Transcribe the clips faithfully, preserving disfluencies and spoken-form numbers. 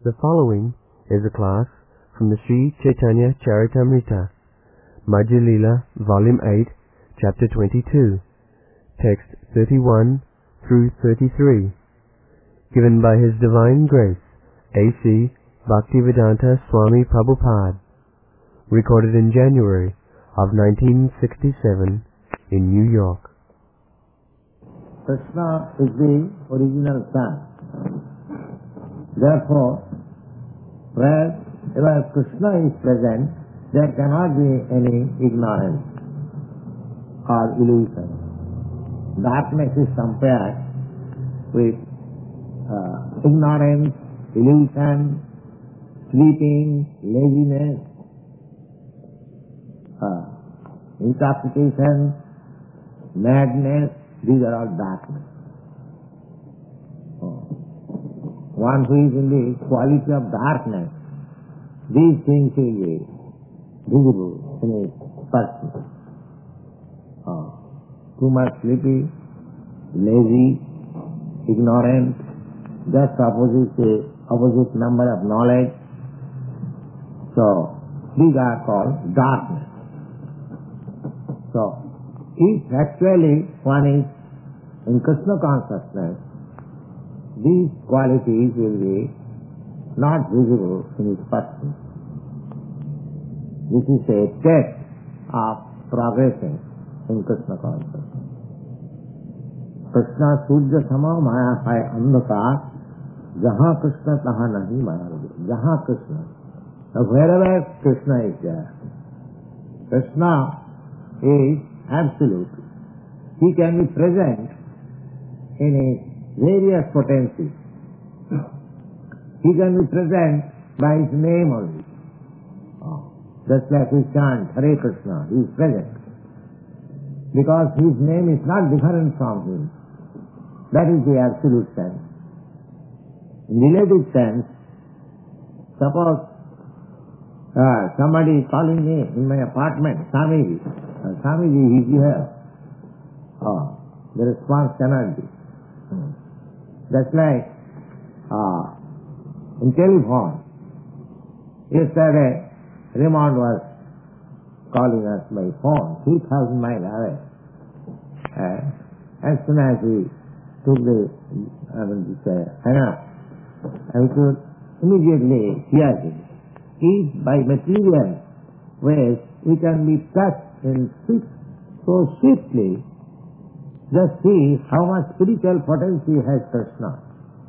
The following is a class from the Sri Chaitanya Charitamrita, Madhya Leela, Volume eight, Chapter twenty-two, Text thirty-one through thirty-three, given by His Divine Grace, A C Bhaktivedanta Swami Prabhupada, recorded in January of nineteen sixty-seven in New York. Krishna is the original sun. Therefore, wherever Krishna is present, there cannot be any ignorance or illusion. Darkness is compared with uh, ignorance, illusion, sleeping, laziness, uh, intoxication, madness. These are all darkness. Oh. One who is in the quality of darkness, these things will be visible in his person. Oh. Too much sleepy, lazy, ignorant, just opposite the opposite number of knowledge. So these are called darkness. So if actually one is in Krishna consciousness, these qualities will be not visible in his person. This is a test of progressing in Krishna consciousness. Krishna Surya Sama Maya Hai Andhakar, Jaha Krishna Taha Nahi Maya. Jaha Krishna. Now wherever Krishna is there, Krishna is absolute. He can be present in his various potencies. He can be present by his name only. Oh. Just like we chant Hare Krishna, he is present. Because his name is not different from him. That is the absolute sense. In relative sense, suppose uh, somebody is calling me in my apartment, Swamiji. Uh, Swamiji, he is here. Oh, the response cannot be. Hmm. That's like uh, in telephone. Yesterday, Raymond was calling us by phone, three thousand miles away. Uh, as soon as we took the, I mean, this, uh, hang up, I could immediately hear him. If by material ways we can be touched in six so swiftly, just see how much spiritual potency has Krishna.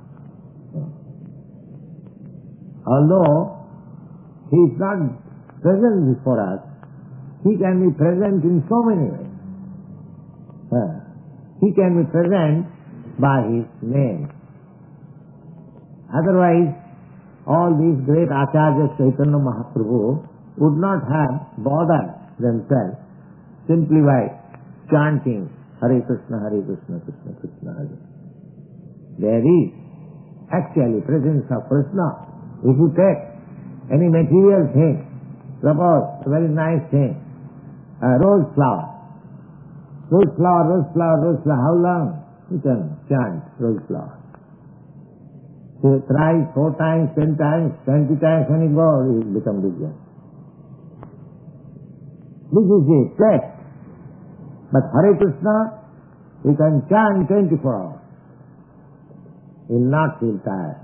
Although he is not present before us, he can be present in so many ways. He can be present by his name. Otherwise, all these great Acharyas, Chaitanya Mahaprabhu, would not have bothered themselves simply by chanting Hare Krishna, Hare Krishna, Krishna Krishna, Hare. There is actually presence of Krishna. If you take any material thing, suppose a very nice thing, a rose flower, rose flower, rose flower, rose flower, how long you can chant rose flower? So thrice, four times, ten times, twenty times, when you go, it will become bigger. This is the test. But Hare Krishna, we can chant twenty-four hours. He will not feel tired.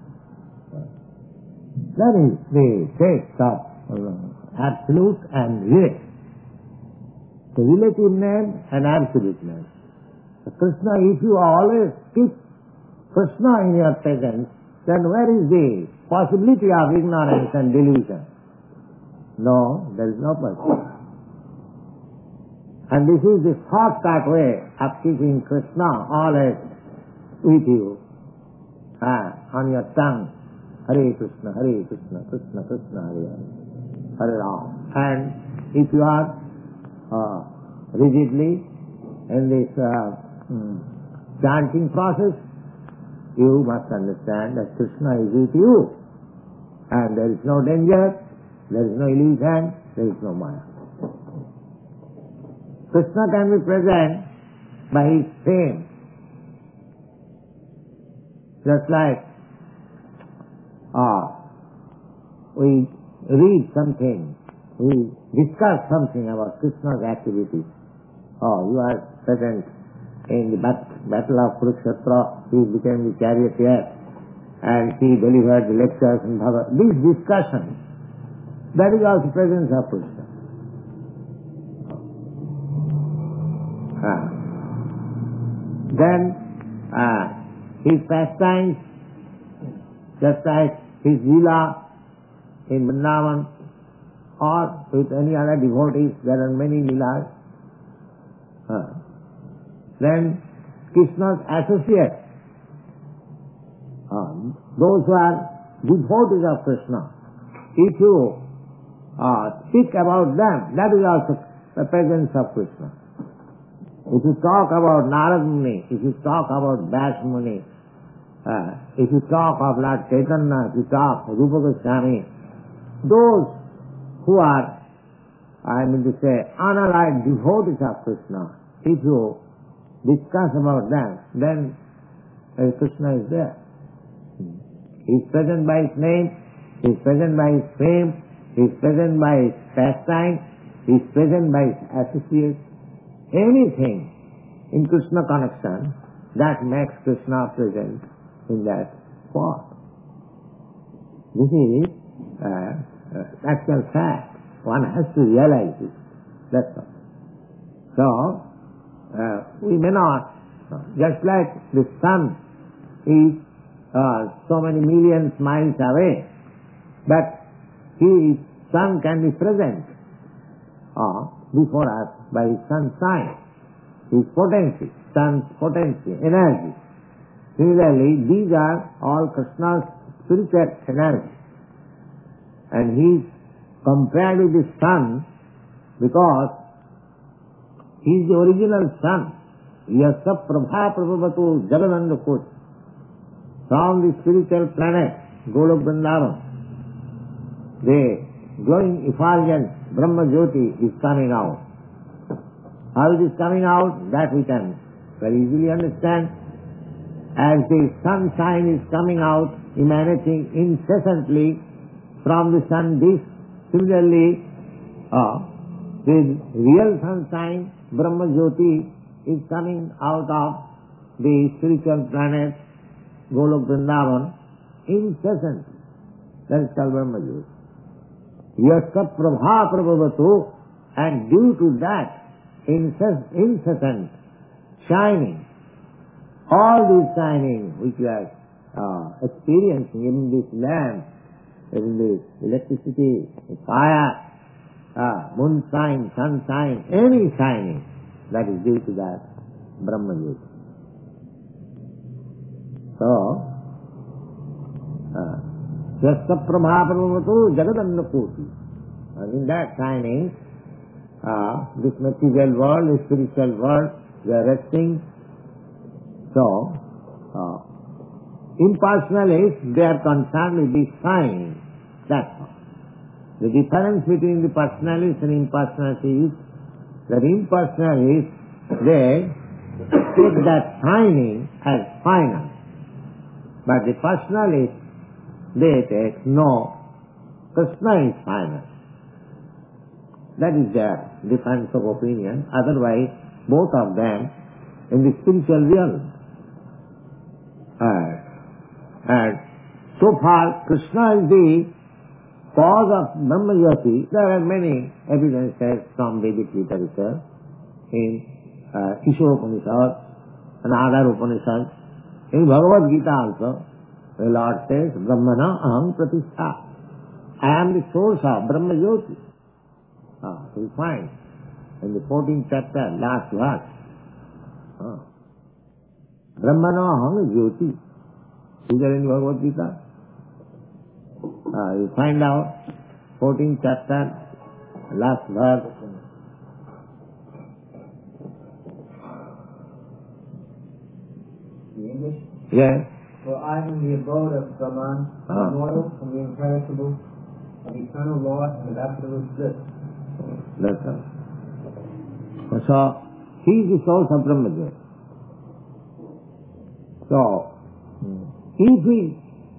That is the test of absolute and relative. The relative name and absolute name. So Krishna, if you always keep Krishna in your presence, then where is the possibility of ignorance and delusion? No, there is no possibility. And this is the shortcut way of keeping Krishna always with you, ah, on your tongue. Hare Krishna, Hare Krishna, Krishna Krishna, Hare Hare, Hare Ram. And if you are uh, rigidly in this uh, mm, chanting process, you must understand that Krishna is with you. And there is no danger, there is no illusion, there is no Maya. Krishna can be present by his fame. Just like uh, we read something, we discuss something about Krishna's activities. Oh, you are present in the bat- battle of Kurukshetra, he became the charioteer, and he delivered the lectures in Bhagavad. This discussion, that is also presence of Krishna. Ah. Then, ah, his pastimes, just like his lila in Vrindavan, or with any other devotees, there are many lilas. Ah. Then, Krishna's associates, ah, those who are devotees of Krishna, if you uh, speak about them, that is also the presence of Krishna. If you talk about Narad Muni, if you talk about Vyas Muni, uh, if you talk of Lord Chaitanya, if you talk of Rupa Goswami, those who are, I mean to say, unallied devotees of Krishna, if you discuss about them, then uh, Krishna is there. He is present by his name, he is present by his fame, he is present by his pastime, he is present by his associates. Anything in Krishna connection that makes Krishna present in that spot. This is uh, uh, actual fact. One has to realize it. That's all. So, uh, we may not, just like the sun is uh, so many millions miles away, but his sun can be present uh, before us by his sunshine, his potency, sun's potency, energy. Similarly, these are all Krishna's spiritual energy. And he is compared with the sun because he is the original sun. Yasa prabha prabhavatu jagadandakut. From the spiritual planet, Golok Vrindavan, the glowing effulgence Brahma Jyoti is coming out. How it is coming out, that we can very easily understand. As the sunshine is coming out, emanating incessantly from the sun disk, similarly, uh, the real sunshine, Brahma Jyoti, is coming out of the spiritual planet, Golok Vrindavan, incessantly. That is called Brahma Jyoti. Yasa prabha prabhavatu, and due to that incessant shining, all this shining which we are uh, experiencing in this lamp, in this electricity, fire, uh, moonshine, sunshine, any shining, that is due to that Brahma Jyoti. So, uh, Yasa prabha prabhavatu jagadannakoti. And in that shining, uh, this material world, the spiritual world, they are resting. So, uh, impersonalists, they are concerned with the sign. That's all. The difference between the personalists and impersonalists is that impersonalists, they take that signing as final. But the personalists, they take, no, Krishna is final. That is their difference of opinion. Otherwise, both of them in the spiritual realm. Uh, and so far, Krishna is the cause of Brahma Jyoti. There are many evidences from Vedic literature in uh, Ishopanishad and other Upanishads. In Bhagavad Gita also, the Lord says, Brahmana aham pratishtha. I am the source of Brahma Jyoti. Ah, we find in the fourteenth chapter, last verse. Ah. Brahmana aham Jyoti. Is there in Bhagavad Gita? Ah, you find out, fourteenth chapter, last verse. The English? Yes. For I am the abode of Brahman, Ah. immortal and the imperishable, of eternal law and of absolute bliss. That's all. So, he is the source of Brahma Jyoti. So, if we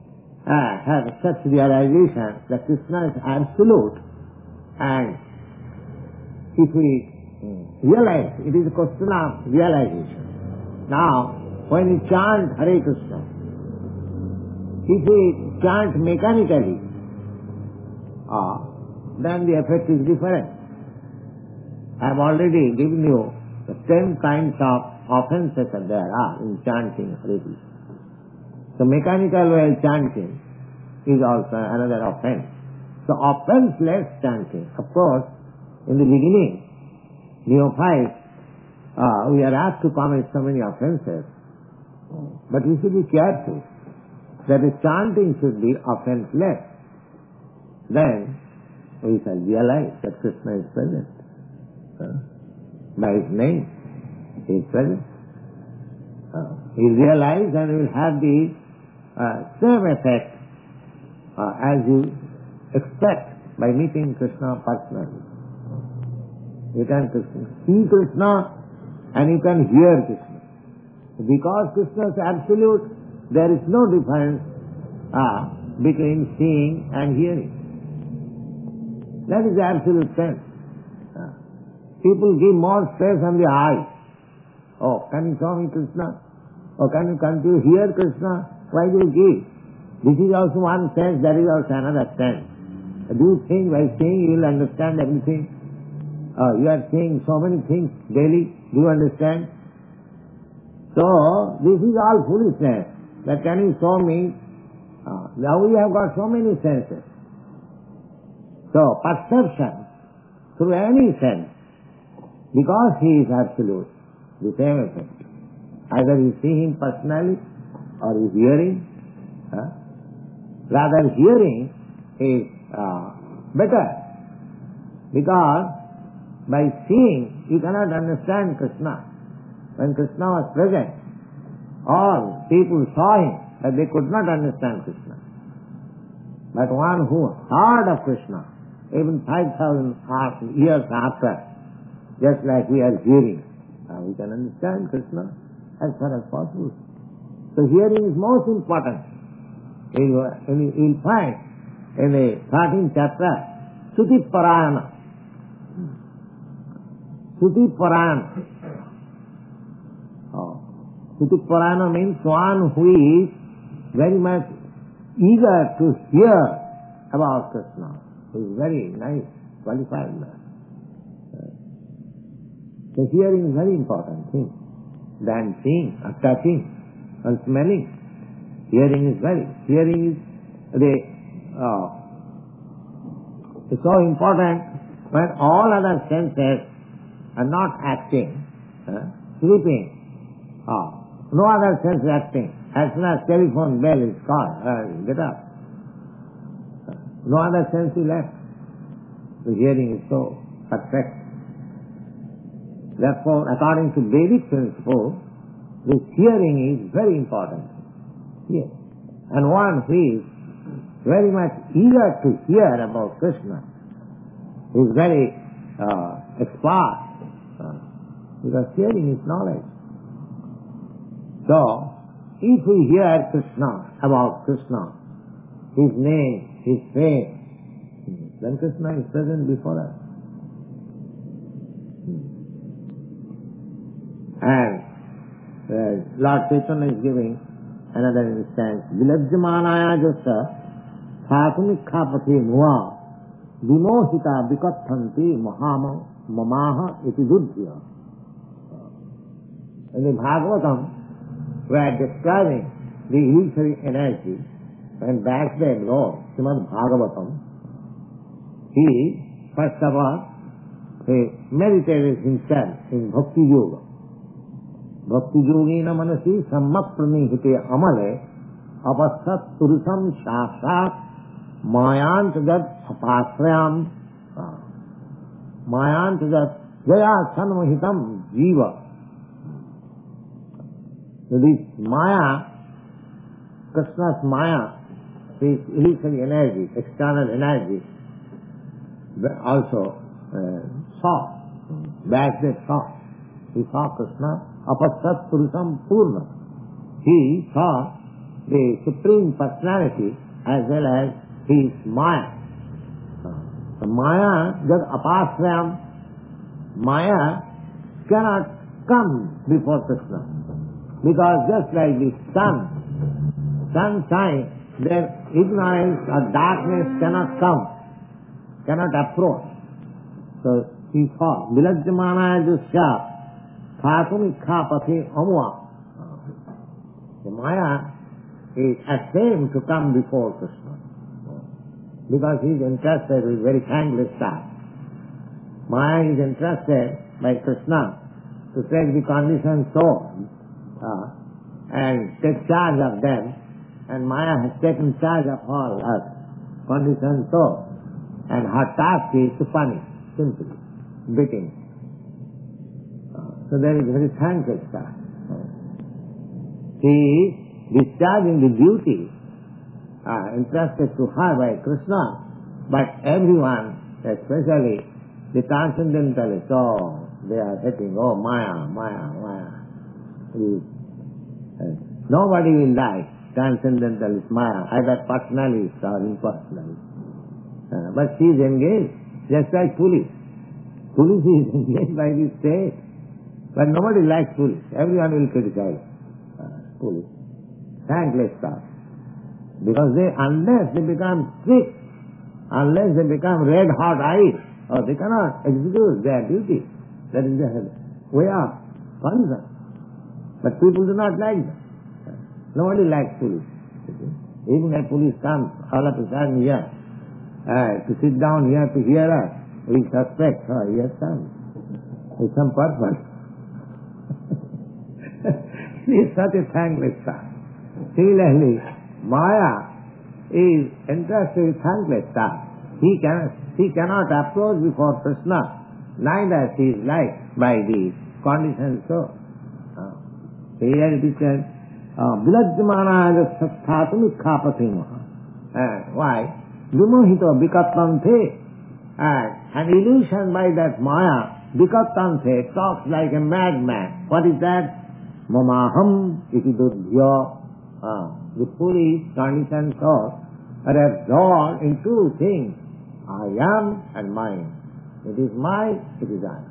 uh, have such realization that Krishna is absolute, and if we realize, it is a question of realization. Now, when we chant Hare Krishna, if we chant mechanically, uh, then the effect is different. I have already given you the ten kinds of offenses that there are in chanting Hare Krishna. So mechanical way of chanting is also another offense. So offenseless chanting, of course, in the beginning, neophytes, uh, we are asked to commit so many offenses, but we should be careful that the chanting should be offenseless. Then we shall realize that Krishna is present. Uh, by His name, He is present. Uh, we realize and we will have the uh, same effect uh, as you expect by meeting Krishna personally. You can see Krishna and you can hear Krishna. Because Krishna is absolute, there is no difference uh, between seeing and hearing. That is the absolute sense. Uh, people give more stress on the eyes. Oh, can you show me Krishna? Or can you, can you hear Krishna? Why do you give? This is also one sense, that is also another sense. Do you think by seeing you will understand everything? Uh, you are seeing so many things daily. Do you understand? So, this is all foolishness. That can you show me? Uh, now we have got so many senses. So, perception through any sense, because He is absolute, the same effect. Either you see Him personally or you hearing. Uh, rather, hearing is uh, better, because by seeing you cannot understand Krishna. When Krishna was present, all people saw Him, but they could not understand Krishna. But one who heard of Krishna, even five thousand years after, just like we are hearing, uh, we can understand Krishna as far as possible. So hearing is most important. You will find in the thirteenth chapter, Suti Parayana. Suti Parayana. Oh. Suti Parayana means one who is very much eager to hear about Krishna. He is very nice, qualified man. So hearing is very important thing than seeing or touching or smelling. Hearing is very, hearing is the, uh, it's so important when all other senses are not acting, uh, sleeping, uh, no other sense is acting. As soon as telephone bell is called, uh, get up. Uh, no other sense is left. The hearing is so perfect. Therefore, according to Vedic principle, this hearing is very important. Yes. And one who is very much eager to hear about Krishna is very uh, expert, uh, because hearing is knowledge. So, if we hear Krishna, about Krishna, His name, His fame, then Krishna is present before us. And uh, Lord Chaitanya is giving another instance. Vilajyamanaya jasa thakumikkhapati muva vimohita vikathanti mahama mamaha iti duddhya. In the Bhagavatam, we are describing the illusory energy, and that's the Lord, Srimad Bhagavatam. He, first of all, he meditated himself in Bhakti Yoga. Bhakti Yogina manasi sammak pranihite amale apasat purusam shasat mayant jat apasrayam mayant jat jaya sanmahitam jiva. So this Maya, Krishna's Maya, this illusory energy, external energy, also uh, saw, Vasudev saw. He saw Krishna, apasat purusam purna. He saw the Supreme Personality as well as he is Maya. So Maya, just apart from Maya, cannot come before Krishna. Because just like the sun, sun shines, their ignorance or darkness cannot come, cannot approach. So he thought, Vilajjamana Jusya Khatumi Khapati Amwa. The Maya is ashamed to come before Krishna. Because he is interested with very thankless stuff. Maya is interested by Krishna to take the conditioned soul uh, and take charge of them, and Maya has taken charge of all us, conditioned soul, and her task is to punish, simply, beating. Uh, so there is very thankless stuff. She is discharging the duty uh, entrusted to her by Krishna, but everyone, especially the transcendentalists, oh, they are hating, oh, Maya, Maya, Maya. He, uh, nobody will like transcendentalist Maya, either personalist or impersonalist. Uh, but she is engaged, just like police. Police is engaged by the state, but nobody likes police. Everyone will criticize uh, police. Thankless stuff. Because they, unless they become strict, unless they become red-hot eyes, or they cannot execute their duty. That is the way of punishment. But people do not like them. Nobody likes police. Even a police comes all of a sudden here uh, to sit down here to hear us, we suspect, oh, he has come with some purpose. It is such a thankless stuff. Similarly, Maya is interested with thankless stuff. He cannot, she cannot approach before Krishna, neither she is liked by the conditioned soul. Uh, so here it is said, Vilajjamana Satthatum Ikkhapatimaha. Why? Vimohito Vikatante. An illusion by that Maya, Vikatante, talks like a madman. What is that? Mamaham iti dudhya. The foolish conditioned soul are absorbed in two things, I am and mine. It is mine, it is I.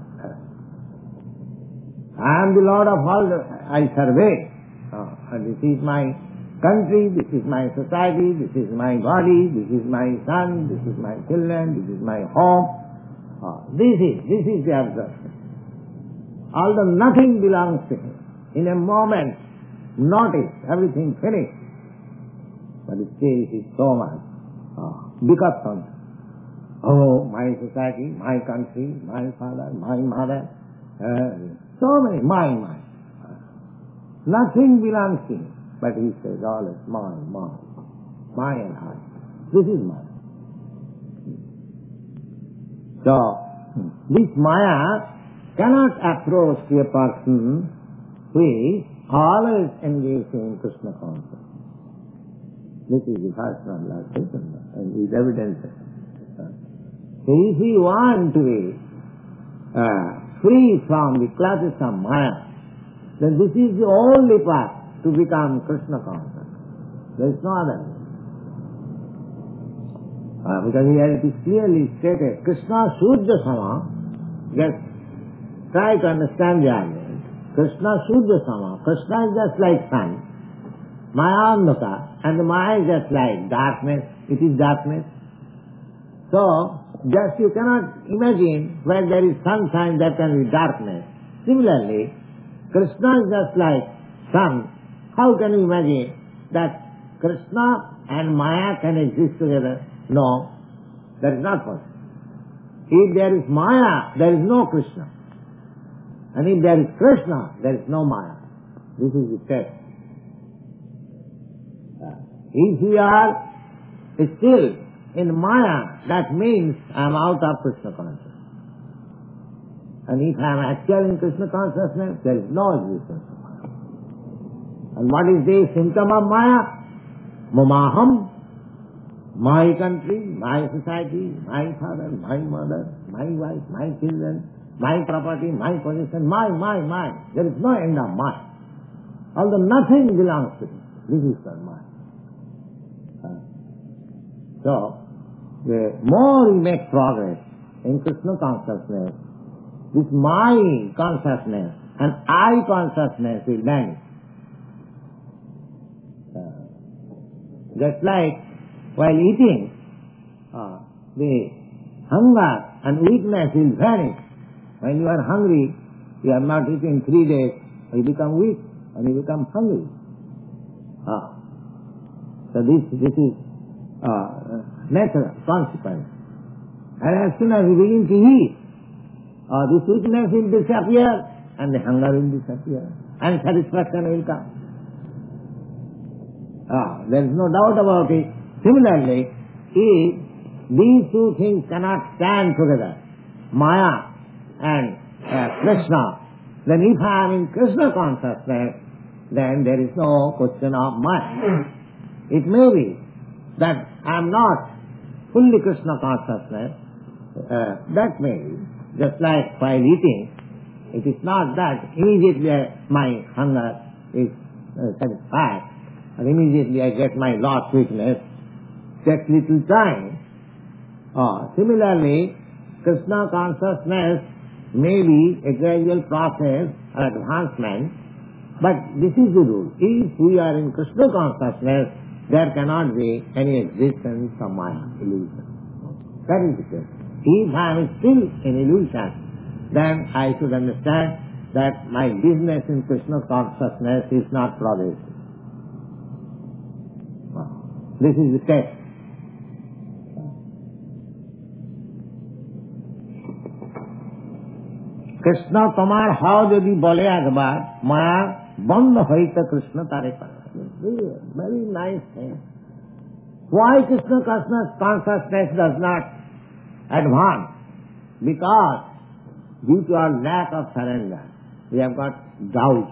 I am the Lord of all, the, I survey. Uh, and this is my country, this is my society, this is my body, this is my son, this is my children, this is my home. Uh, this is, this is the absorption. Although nothing belongs to him, in a moment, notice, everything finished. But still he is so much uh, because oh, my society, my country, my father, my mother, uh, so many, my, my. Uh, nothing belongs to him. But he says, all is mine, mine, mine and I. This is mine. So, this Maya cannot approach to a person who is always engaged in Krishna consciousness. This is the first one, Lord Chaitanya, and his evidence. So if you want to be uh, free from the clutches of Maya, then this is the only path to become Krishna conscious. There is no other. Uh, because here it is clearly stated, Krishna Shuddha Sama, just try to understand the argument. Krishna Shuddha Sama, Krishna is just like sun, Maya Andhaka, and the Maya is just like darkness, it is darkness. So, just you cannot imagine where there is sunshine, there can be darkness. Similarly, Krishna is just like sun. How can you imagine that Krishna and Maya can exist together? No, that is not possible. If there is Maya, there is no Krishna. And if there is Krishna, there is no Maya. This is the test. If we are still in Maya, that means I am out of Krishna consciousness. And if I am actual in Krishna consciousness, there is no existence of Maya. And what is the symptom of Maya? Mamaham, my country, my society, my father, my mother, my wife, my children, my property, my possession, my, my, my. There is no end of Maya. Although nothing belongs to me. This is called Maya. So, the more we make progress in Krishna consciousness, this my consciousness and I consciousness will vanish. Uh, just like while eating, uh, the hunger and weakness will vanish. When you are hungry, you have not eaten three days, you become weak and you become hungry. Uh, so this, this is uh, natural consequence. And as soon as you begin to eat, uh, this weakness will disappear and the hunger will disappear and satisfaction will come. Uh, there is no doubt about it. Similarly, if these two things cannot stand together, Maya and uh, Krishna, then if I am in Krishna consciousness, then there is no question of Maya. It may be that I am not fully Krishna consciousness, uh, that may be, just like while eating, it is not that immediately my hunger is uh, satisfied, and immediately I get my lost weakness, takes little time. Uh, similarly, Krishna consciousness may be a gradual process or advancement, but this is the rule. If we are in Krishna consciousness, there cannot be any existence of Maya, illusion. That is the case. If I am still in illusion, then I should understand that my business in Krishna consciousness is not progressive. This is the test. Krishna তোমার হাও যদি বলে একবার মায়া বন্ধ হইতে কৃষ্ণ তারে পারে. Very nice thing. Why Krishna consciousness does not advance? Because due to our lack of surrender, we have got doubt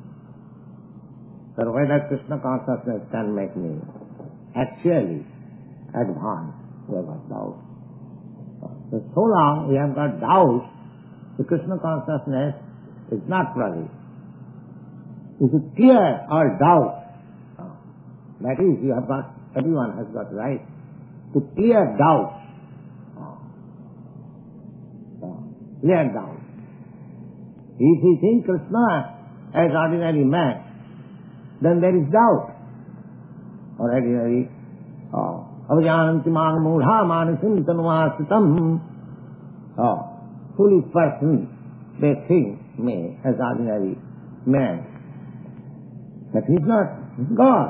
that whether Krishna consciousness can make me actually advance. We have got doubt. So, so long we have got doubt, the Krishna consciousness is not progress. If you clear our doubt, that is, you have got, everyone has got right to clear doubt. Clear doubt. If you think Krishna as ordinary man, then there is doubt. Or ordinary, avajananti man mudha manasim tanvasitam. Foolish person, they think me as ordinary man. But he is not God.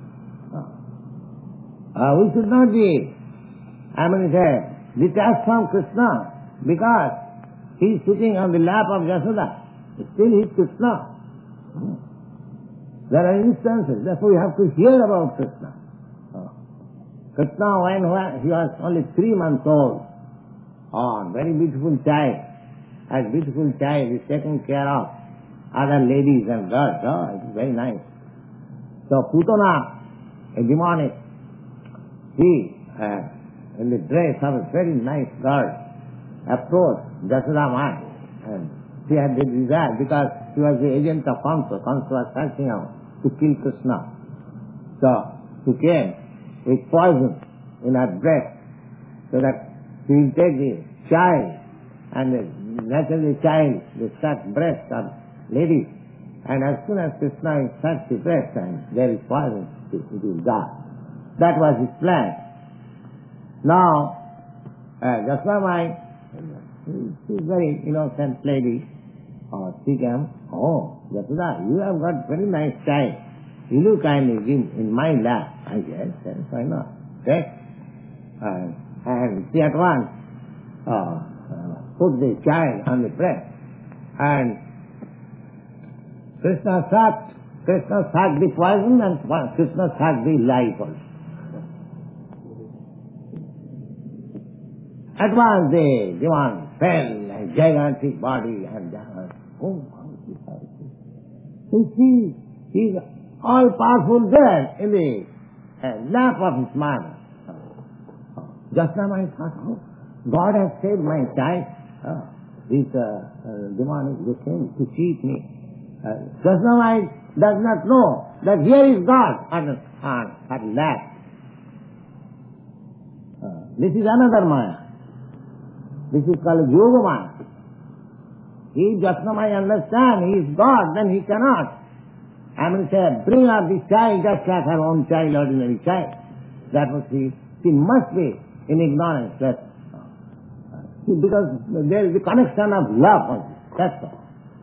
Uh, we should not be, I mean, say, detached from Krishna, because he is sitting on the lap of Yashoda. Still he is Krishna. Hmm. There are instances, therefore we have to hear about Krishna. Uh, Krishna, when, when he was only three months old, oh, very beautiful child, as beautiful child is taken care of other ladies and girls. Oh, it is very nice. So Putana, a demonic, she, uh, in the dress of a very nice girl, approached Yashoda Ma, and she had the desire because she was the agent of Kamsa. Kamsa was searching out to kill Krishna. So she came with poison in her breast, so that she will take the child, and the, naturally the child, the suck breast of ladies, and as soon as Krishna is sucked the breast, and there is poison, it will die. That was his plan. Now, uh, Jasmamai, she is very innocent lady, uh, she came, oh, Yashoda, you have got very nice child. Will you kindly give in my lap? I guess, yes, why not? Okay? Uh, and she at once uh, uh, put the child on the breast, and Krishna sucked, Krishna sucked the poison, and Krishna sucked the life also. At once the demon fell, a gigantic body, and uh, oh, you see, he is all powerful there in the uh, lap of his mother. Just now I thought, oh, God has saved my child. Uh, this uh, uh, demonic, they came to cheat me. Uh, just now I does not know that here is God on, on her lap. This is another Maya. This is called Yoga Maya. If Jasnamaya understand he is God, then he cannot. I mean, say, bring up this child just like her own child, ordinary child. That was she. She must be in ignorance. That, because there is a connection of love. That's all.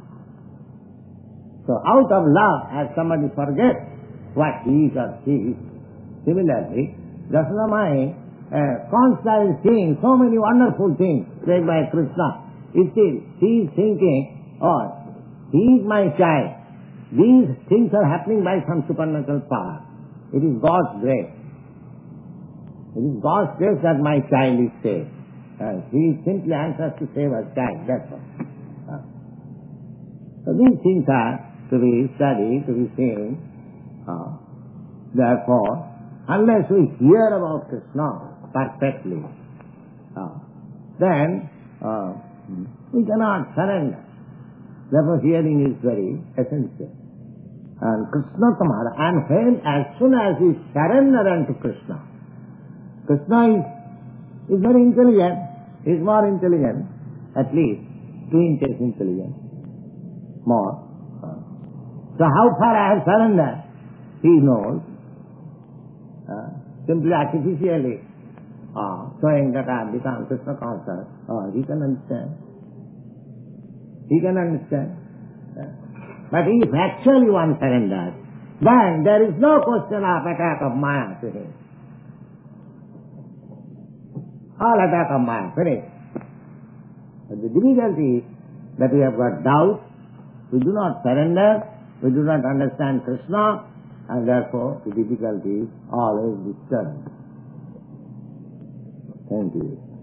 So out of love, as somebody forgets what he is or she is, similarly, Jasnamaya uh, constantly seeing so many wonderful things said by Krishna. Still, he is thinking, oh, he is my child. These things are happening by some supernatural power. It is God's grace. It is God's grace that my child is saved. Uh, he simply answers to save a child, that's all. Uh, so these things are to be studied, to be seen. Uh, therefore, unless we hear about Krishna perfectly, uh, then uh, we cannot surrender. Therefore, hearing is very essential. And Krishna Tamara, and when, as soon as we surrender unto Krishna, Krishna is, is very intelligent, he is more intelligent, at least two inches intelligent, more. So how far I have surrendered, he knows, uh, simply artificially, uh, showing that I have become Krishna conscious, uh, he can understand. He can understand. But if actually one surrenders, then there is no question of attack of Maya to him. All attack of Maya, finished. But the difficulty is that we have got doubt, we do not surrender, we do not understand Krishna, and therefore the difficulty is always disturbed. Thank you.